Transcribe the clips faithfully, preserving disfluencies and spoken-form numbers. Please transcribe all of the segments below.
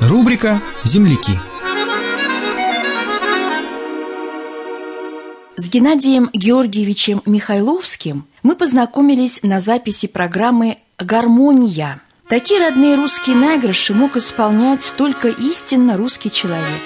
Рубрика «Земляки». С Геннадием Георгиевичем Михайловским мы познакомились на записи программы «Гармония». Такие родные русские наигрыши мог исполнять только истинно русский человек.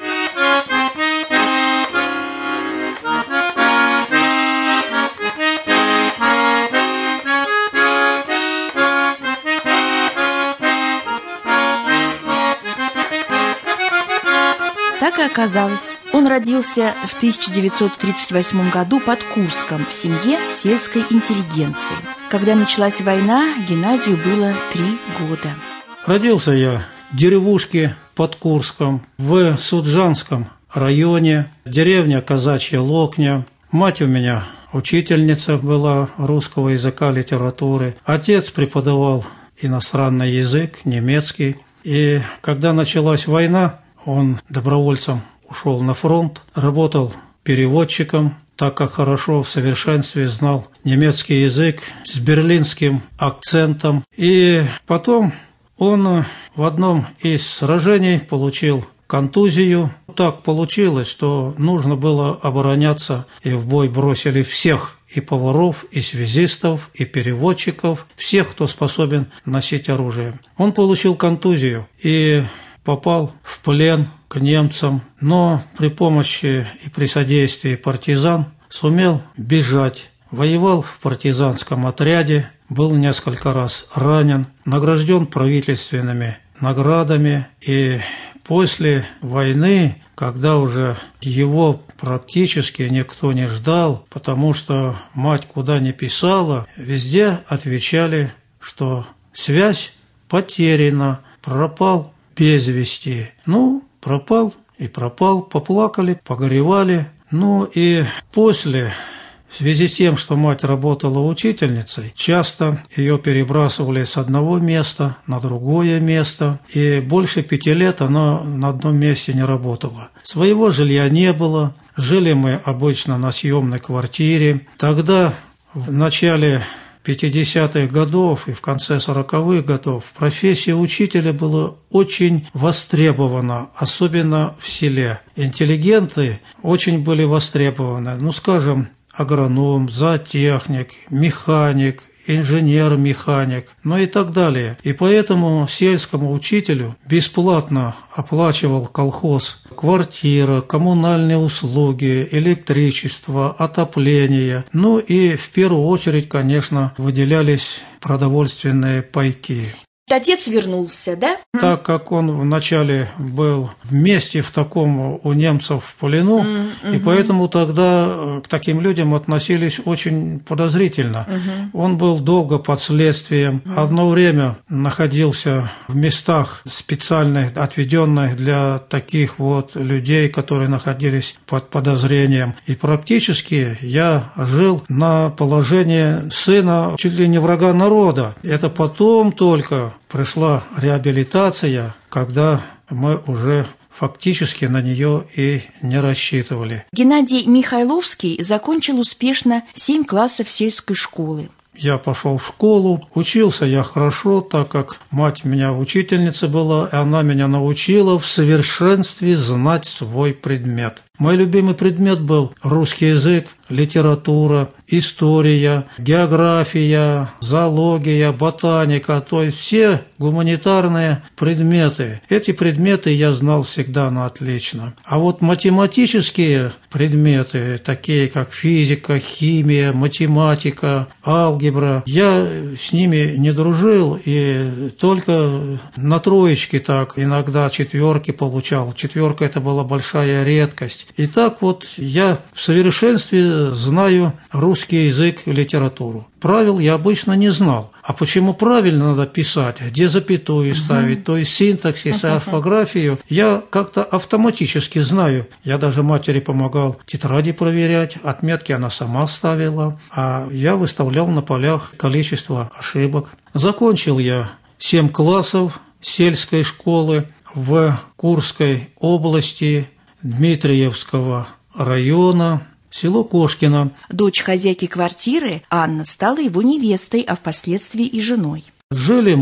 Так и оказалось. Он родился в тысяча девятьсот тридцать восьмом году под Курском в семье сельской интеллигенции. Когда началась война, Геннадию было три года. Родился я в деревушке под Курском, в Суджанском районе, деревня Казачья Локня. Мать у меня учительница была русского языка, литературы. Отец преподавал иностранный язык, немецкий. И когда началась война, он добровольцем ушел на фронт, работал переводчиком, так как хорошо в совершенстве знал немецкий язык с берлинским акцентом. И потом он в одном из сражений получил контузию. Так получилось, что нужно было обороняться, и в бой бросили всех, и поваров, и связистов, и переводчиков, всех, кто способен носить оружие. Он получил контузию и попал в плен к немцам, но при помощи и при содействии партизан сумел бежать. Воевал в партизанском отряде, был несколько раз ранен, награжден правительственными наградами. И после войны, когда уже его практически никто не ждал, потому что мать куда ни писала, везде отвечали, что связь потеряна, пропал без вести. Ну, пропал и пропал, поплакали, погоревали. Ну и после, в связи с тем, что мать работала учительницей, часто ее перебрасывали с одного места на другое место, и больше пяти лет она на одном месте не работала. Своего жилья не было, жили мы обычно на съемной квартире. Тогда, в начале пятидесятых годов и в конце сороковых годов профессия учителя была очень востребована, особенно в селе. Интеллигенты очень были востребованы. Ну, скажем, агроном, зоотехник, механик, инженер-механик, ну и так далее. И поэтому сельскому учителю бесплатно оплачивал колхоз квартира, коммунальные услуги, электричество, отопление. Ну и в первую очередь, конечно, выделялись продовольственные пайки. Отец вернулся, да? Так как он вначале был вместе в таком у немцев в плену, mm-hmm. и поэтому тогда к таким людям относились очень подозрительно. Mm-hmm. Он был долго под следствием, mm-hmm. одно время находился в местах специальных, отведенных для таких вот людей, которые находились под подозрением. И практически я жил на положении сына чуть ли не врага народа. Это потом только пришла реабилитация, когда мы уже фактически на нее и не рассчитывали. Геннадий Михайловский закончил успешно семь классов сельской школы. Я пошел в школу, учился я хорошо, так как мать у меня учительница была, и она меня научила в совершенстве знать свой предмет. Мой любимый предмет был русский язык, литература, история, география, зоология, ботаника, то есть все гуманитарные предметы. Эти предметы я знал всегда на отлично. А вот математические предметы, такие как физика, химия, математика, алгебра, я с ними не дружил и только на троечки так, иногда четверки получал. Четверка – это была большая редкость. И так вот я в совершенстве знаю русский язык и литературу. Правил я обычно не знал. А почему правильно надо писать, где запятую ставить, uh-huh. то есть синтаксис, uh-huh. орфографию, я как-то автоматически знаю. Я даже матери помогал тетради проверять, отметки она сама ставила, а я выставлял на полях количество ошибок. Закончил я семь классов сельской школы в Курской области Дмитриевского района, село Кошкино. Дочь хозяйки квартиры Анна стала его невестой, а впоследствии и женой. Жили мы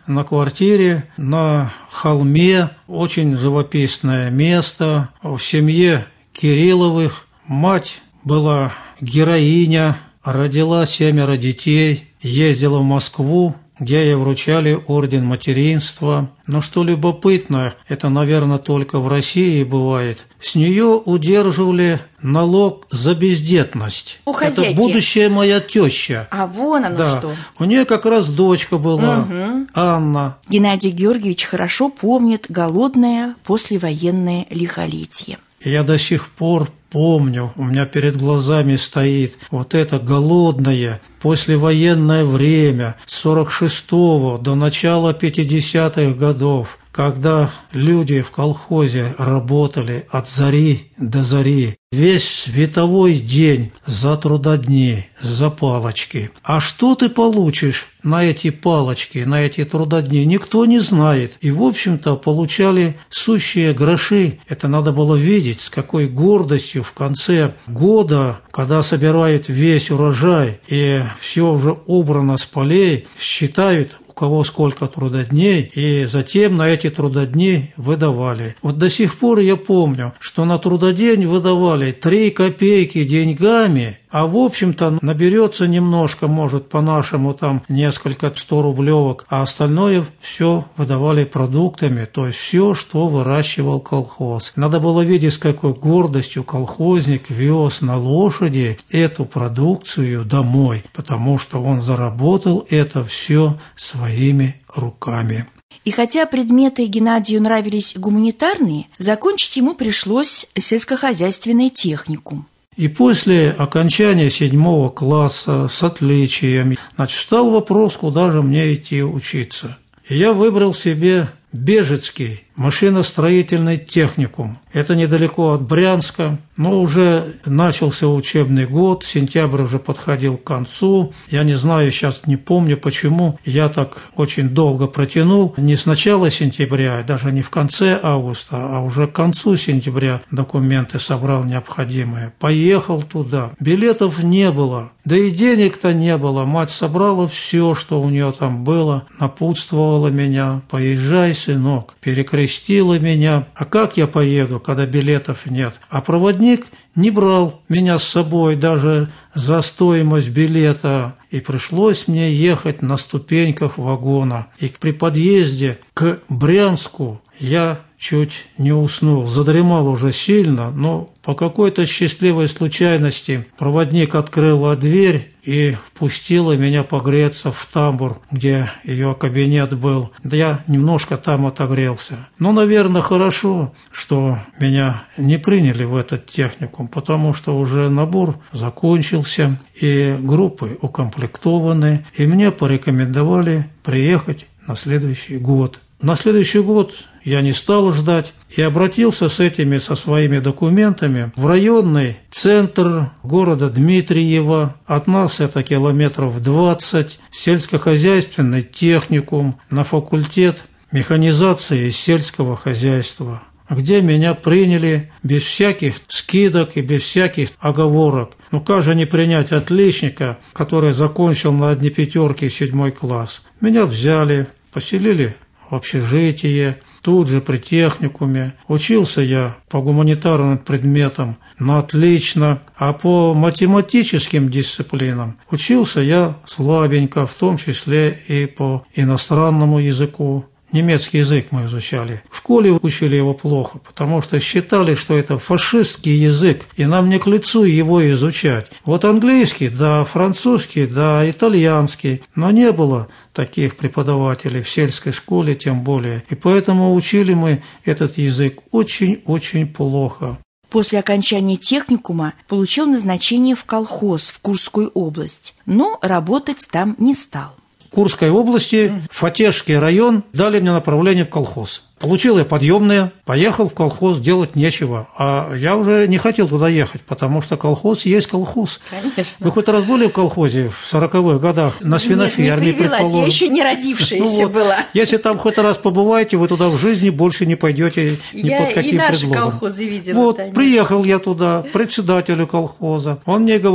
на квартире на холме, очень живописное место, в семье Кирилловых. Мать была героиня, родила семеро детей, ездила в Москву, где ей вручали орден материнства. Но что любопытно, это, наверное, только в России бывает, с нее удерживали налог за бездетность. У хозяйки. Это будущая моя теща. А вон оно да. что. У нее как раз дочка была, угу. Анна. Геннадий Георгиевич хорошо помнит голодное послевоенное лихолетие. Я до сих пор помню, у меня перед глазами стоит вот это голодное послевоенное время с сорок шестого до начала пятидесятых годов, когда люди в колхозе работали от зари до зари, весь световой день за трудодни, за палочки. А что ты получишь на эти палочки, на эти трудодни, никто не знает. И, в общем-то, получали сущие гроши. Это надо было видеть, с какой гордостью в конце года, когда собирают весь урожай и все уже убрано с полей, считают, у кого сколько трудодней, и затем на эти трудодни выдавали. Вот до сих пор я помню, что на трудодень выдавали три копейки деньгами, а в общем-то наберется немножко, может, по-нашему там несколько сто рублевок, а остальное все выдавали продуктами, то есть все, что выращивал колхоз. Надо было видеть, с какой гордостью колхозник вез на лошади эту продукцию домой, потому что он заработал это все своими руками. И хотя предметы Геннадию нравились гуманитарные, закончить ему пришлось сельскохозяйственный техникум. И после окончания седьмого класса с отличием, значит, встал вопрос, куда же мне идти учиться. И я выбрал себе Бежецкий машиностроительный техникум. Это недалеко от Брянска, но уже начался учебный год, сентябрь уже подходил к концу. Я не знаю, сейчас не помню, почему я так очень долго протянул. Не с начала сентября, даже не в конце августа, а уже к концу сентября документы собрал необходимые. Поехал туда. Билетов не было, да и денег-то не было. Мать собрала все, что у нее там было, напутствовала меня: поезжай, сынок, перекрестила меня. А как я поеду, когда билетов нет? А проводник не брал меня с собой даже за стоимость билета, и пришлось мне ехать на ступеньках вагона. И при подъезде к Брянску я чуть не уснул, задремал уже сильно, но по какой-то счастливой случайности проводник открыла дверь и впустила меня погреться в тамбур, где ее кабинет был. Да я немножко там отогрелся. Но, наверное, хорошо, что меня не приняли в этот техникум, потому что уже набор закончился, и группы укомплектованы, и мне порекомендовали приехать на следующий год. На следующий год я не стал ждать и обратился с этими, со своими документами в районный центр города Дмитриева. От нас это километров двадцать, сельскохозяйственный техникум на факультет механизации сельского хозяйства, где меня приняли без всяких скидок и без всяких оговорок. Ну как же не принять отличника, который закончил на одни пятерки седьмой класс? Меня взяли, поселили в общежитие, тут же при техникуме. Учился я по гуманитарным предметам на отлично, а по математическим дисциплинам учился я слабенько, в том числе и по иностранному языку. Немецкий язык мы изучали. В школе учили его плохо, потому что считали, что это фашистский язык, и нам не к лицу его изучать. Вот английский, да, французский, да, итальянский, но не было таких преподавателей в сельской школе тем более. И поэтому учили мы этот язык очень-очень плохо. После окончания техникума получил назначение в колхоз в Курскую область, но работать там не стал. Курской области, Фатежский район, дали мне направление в колхоз. Получил я подъемные, поехал в колхоз, делать нечего. А я уже не хотел туда ехать, потому что колхоз есть колхоз. Конечно. Вы хоть раз были в колхозе в сороковых годах на свиноферме? Нет, не привелась, я еще не родившаяся ну вот, была. Если там хоть раз побываете, вы туда в жизни больше не пойдете ни я под каким и наши предлогом. Колхозы видела. Вот, конечно. Приехал я туда, председателю колхоза. Он мне говорит: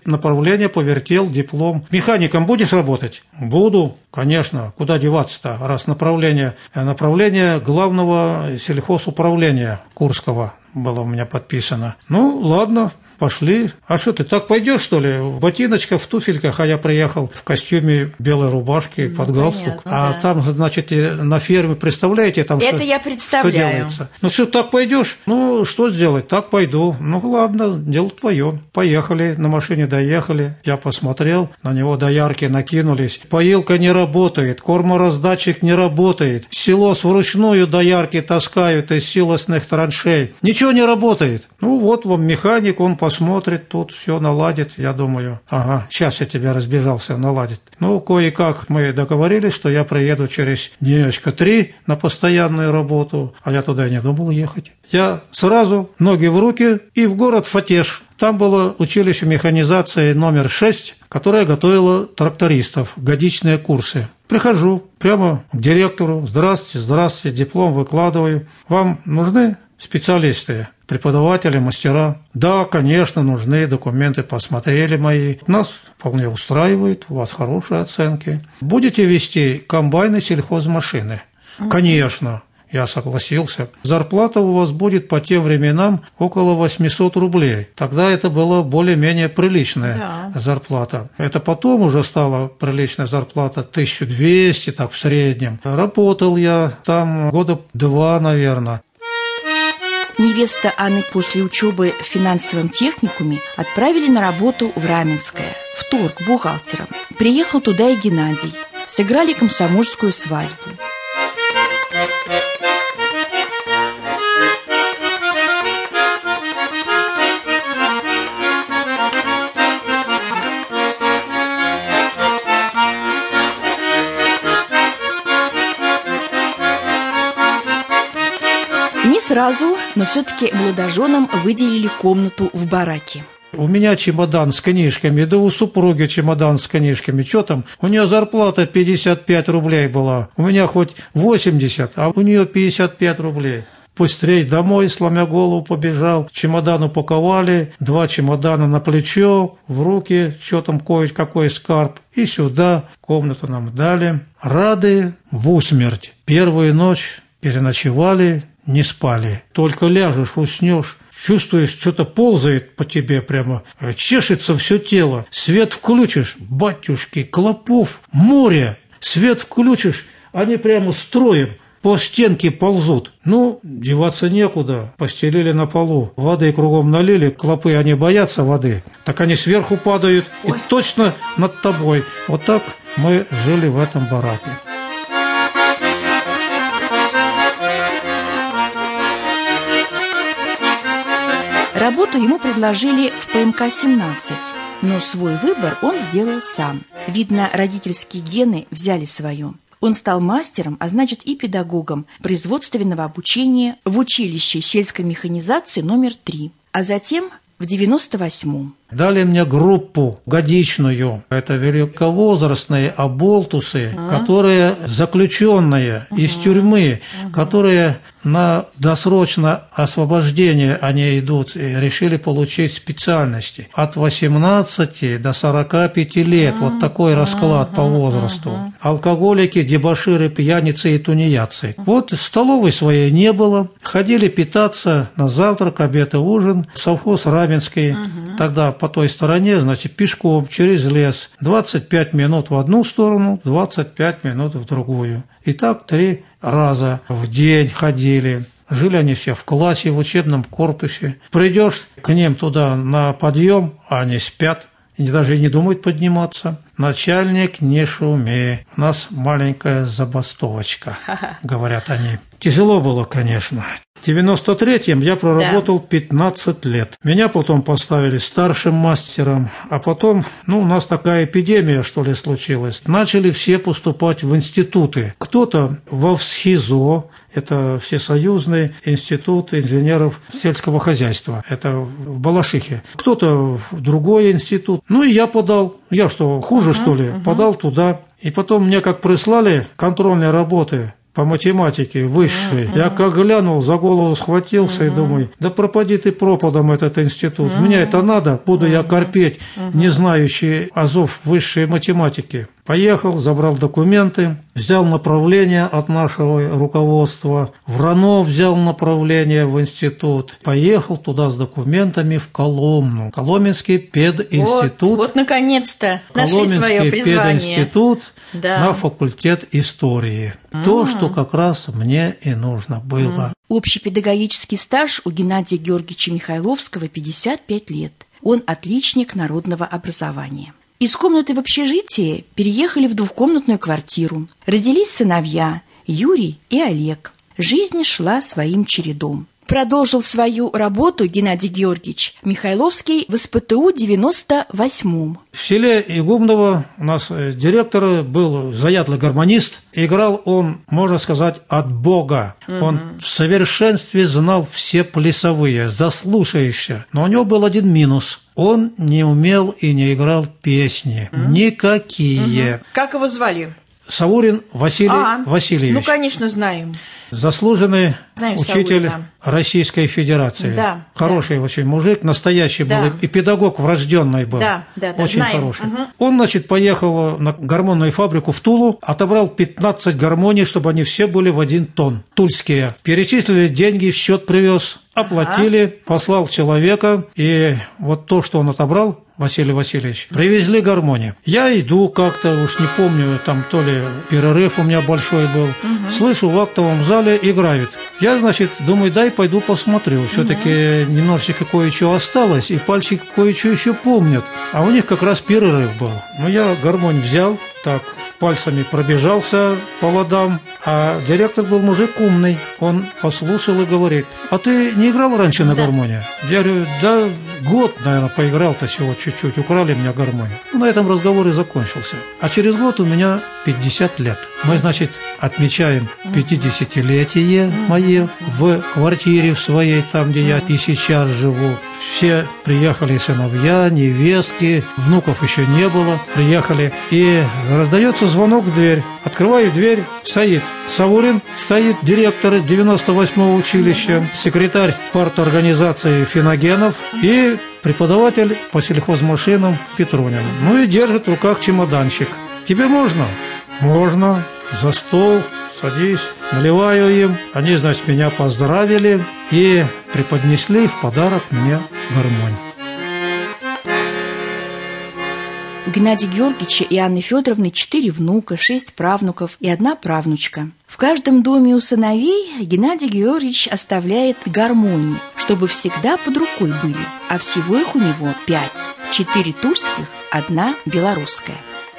направление повертел, диплом. Механиком будешь работать? Буду, конечно. Куда деваться-то, раз направление? Направление главного сельхозуправления Курского было у меня подписано. Ну, ладно. Пошли. А что ты, так пойдешь, что ли? В ботиночках, в туфельках, а я приехал в костюме белой рубашки, ну, под галстук. Понятно, а да. Там, значит, на ферме, представляете, там Это что, я представляю. Что делается? Ну что, так пойдешь? Ну, что сделать? Так пойду. Ну, ладно, дело твое. Поехали, на машине доехали. Я посмотрел, на него доярки накинулись. Поилка не работает, кормораздатчик не работает. Силос вручную доярки таскают из силосных траншей. Ничего не работает. Ну, вот вам механик, он посмотрит, тут все наладит, я думаю. Ага, сейчас я тебя разбежался, наладит. Ну, кое-как мы договорились, что я приеду через денечка три на постоянную работу, а я туда и не думал ехать. Я сразу ноги в руки и в город Фатеж. Там было училище механизации номер шесть, которое готовило трактористов, годичные курсы. Прихожу прямо к директору. Здравствуйте, здравствуйте, диплом выкладываю. Вам нужны специалисты, преподаватели, мастера? Да, конечно, нужны, документы посмотрели мои. Нас вполне устраивает, у вас хорошие оценки. Будете вести комбайны, сельхозмашины? Mm-hmm. Конечно. Я согласился. Зарплата у вас будет по тем временам около восемьсот рублей. Тогда это была более-менее приличная да. зарплата. Это потом уже стала приличная зарплата, тысяча двести, так в среднем. Работал я там года два, наверное. Невеста Анны после учебы в финансовом техникуме отправили на работу в Раменское, в торг бухгалтером. Приехал туда и Геннадий. Сыграли комсомольскую свадьбу. Не сразу, но все-таки молодоженам выделили комнату в бараке. У меня чемодан с книжками, да у супруги чемодан с книжками. Что там? У нее зарплата пятьдесят пять рублей была. У меня хоть восемьдесят, а у нее пятьдесят пять рублей. Быстрей домой, сломя голову, побежал. Чемодан упаковали, два чемодана на плечо, в руки, что там кое-какой скарб. И сюда комнату нам дали. Рады в усмерть. Первую ночь переночевали, не спали. Только ляжешь, уснешь, чувствуешь, что-то ползает по тебе прямо, чешется все тело. Свет включишь, батюшки, клопов, море. Свет включишь, они прямо строем по стенке ползут. Ну, деваться некуда. Постелили на полу. Воды кругом налили. Клопы, они боятся воды. Так они сверху падают. Ой. И точно над тобой. Вот так мы жили в этом бараке. Работу ему предложили в Пэ Эм Ка семнадцать, но свой выбор он сделал сам. Видно, родительские гены взяли свое. Он стал мастером, а значит и педагогом производственного обучения в училище сельской механизации номер три, а затем в девяносто восьмом. Дали мне группу годичную. Это великовозрастные оболтусы, а? которые заключенные угу. из тюрьмы, угу. которые на досрочное освобождение они идут и решили получить специальности. От восемнадцати до сорока пяти лет. Угу. Вот такой расклад угу. по возрасту. Угу. Алкоголики, дебоширы, пьяницы и тунеядцы. Угу. Вот столовой своей не было. Ходили питаться на завтрак, обед и ужин. Совхоз Раменский. Угу. Тогда по той стороне, значит, пешком через лес. двадцать пять минут в одну сторону, двадцать пять минут в другую. И так три раза в день ходили. Жили они все в классе, в учебном корпусе. Придешь к ним туда на подъем, а они спят. И даже и не думают подниматься. Начальник, не шуми. У нас маленькая забастовочка, говорят они. Тяжело было, конечно. В девяносто третьем я проработал да. пятнадцать лет. Меня потом поставили старшим мастером, а потом, ну, у нас такая эпидемия, что ли, случилась. Начали все поступать в институты. Кто-то во ВСХИЗО, это Всесоюзный институт инженеров сельского хозяйства, это в Балашихе. Кто-то в другой институт. Ну, и я подал. Я что, хуже, uh-huh, что ли? Uh-huh. Подал туда. И потом мне как прислали контрольные работы по математике высший. Mm-hmm. Я как глянул, за голову схватился mm-hmm. и думаю, да пропади ты пропадом этот институт. Mm-hmm. Мне это надо, буду mm-hmm. я корпеть, mm-hmm. не знающий азов высшей математики. Поехал, забрал документы, взял направление от нашего руководства, в РАНО взял направление в институт, поехал туда с документами в Коломну. Коломенский пединститут. Вот, вот наконец-то нашли свое призвание. Пединститут да. на факультет истории. Mm-hmm. То, что как раз мне и нужно было. Mm-hmm. Общепедагогический стаж у Геннадия Георгиевича Михайловского пятьдесят пять лет. Он отличник народного образования. Из комнаты в общежитии переехали в двухкомнатную квартиру. Родились сыновья Юрий и Олег. Жизнь шла своим чередом. Продолжил свою работу Геннадий Георгиевич Михайловский в эс пэ тэ у девяносто восьмом. В селе Игумново у нас директор был заядлый гармонист. Играл он, можно сказать, от Бога. Угу. Он в совершенстве знал все плясовые, заслушаешься. Но у него был один минус. Он не умел и не играл песни. Угу. Никакие. Угу. Как его звали? Савурин Василий а, Васильевич. Ну, конечно, знаем. Заслуженный Знаем учитель Савурина. Российской Федерации. Да, хороший да. очень мужик, настоящий да. был, и педагог врожденный был. Да, да, да, очень знаем. хороший. Угу. Он, значит, поехал на гормонную фабрику в Тулу, отобрал пятнадцать гармоний, чтобы они все были в один тон, тульские. Перечислили деньги, в счет привез, оплатили, ага. послал человека, и вот то, что он отобрал, Василий Васильевич, привезли гармонии. Я иду как-то, уж не помню, там то ли перерыв у меня большой был, угу. слышу, в актовом зале играют. Я, значит, думаю, дай пойду посмотрю. Все-таки угу. немножечко кое-что осталось, и пальчики кое-что еще помнят. А у них как раз перерыв был. Ну, я гармонь взял, так, пальцами пробежался по ладам, а директор был мужик умный. Он послушал и говорит, а ты не играл раньше на да. гармонии? Я говорю, да год, наверное, поиграл-то всего чуть-чуть, украли меня гармонию. Ну, на этом разговор и закончился. А через год у меня пятьдесят лет. Мы, значит, отмечаем пятидесятилетие мое в квартире в своей, там, где я и сейчас живу. Все приехали сыновья, невестки, внуков еще не было, приехали. И раздается звонок в дверь. Открываю дверь, стоит Савурин, стоит директор девяносто восьмого училища, секретарь парторганизации Финогенов и преподаватель по сельхозмашинам Петрунин. Ну и держит в руках чемоданчик. Тебе можно? Можно. За стол, садись. Наливаю им. Они, значит, меня поздравили и преподнесли в подарок мне гармонь. У Геннадия Георгиевича и Анны Федоровны четыре внука, шесть правнуков и одна правнучка. В каждом доме у сыновей Геннадий Георгиевич оставляет гармонии, чтобы всегда под рукой были, а всего их у него пять. Четыре тульских, одна белорусская.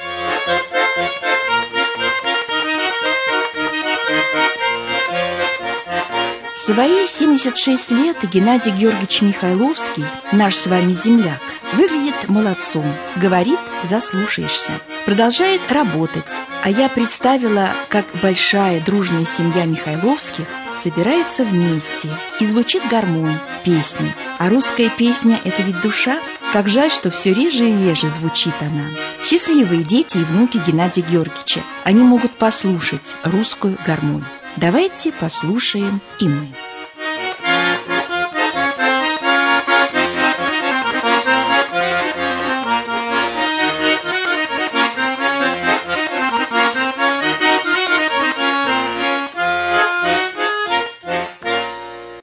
В свои семьдесят шесть лет Геннадий Георгиевич Михайловский, наш с вами земляк, выглядит молодцом, говорит, заслушаешься, продолжает работать. А я представила, как большая дружная семья Михайловских собирается вместе, и звучит гармонь, песни. А русская песня – это ведь душа. Как жаль, что все реже и реже звучит она. Счастливые дети и внуки Геннадия Георгиевича. Они могут послушать русскую гармонь. Давайте послушаем и мы.